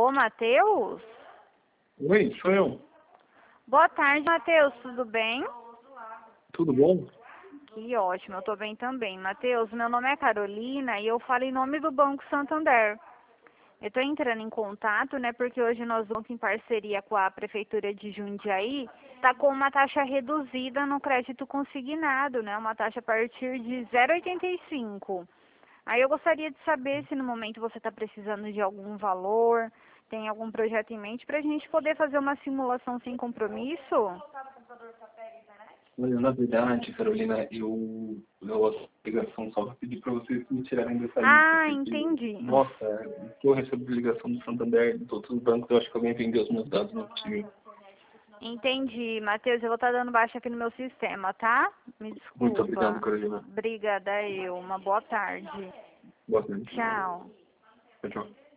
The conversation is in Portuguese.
Alô, Matheus? Oi, sou eu. Boa tarde, Matheus, tudo bem? Tudo bom? Que ótimo, eu tô bem também. Matheus, meu nome é Carolina e eu falo em nome do Banco Santander. Eu tô entrando em contato, né, porque hoje nós vamos em parceria com a Prefeitura de Jundiaí, tá com uma taxa reduzida no crédito consignado, né, uma taxa a partir de 0,85. Aí eu gostaria de saber se no momento você está precisando de algum valor, tem algum projeto em mente para a gente poder fazer uma simulação sem compromisso? Olha, na verdade, Carolina, a ligação só para pedir para vocês me tirarem dessa lista, Ah, porque, entendi. nossa, que eu recebo ligação do Santander, de todos os bancos, eu acho que alguém vendeu os meus dados no time. Entendi, Matheus, eu vou estar dando baixa aqui no meu sistema, tá? Me Muito obrigado, desculpa. Carolina. Obrigada, uma boa tarde. Boa noite. Tchau. Tchau, tchau.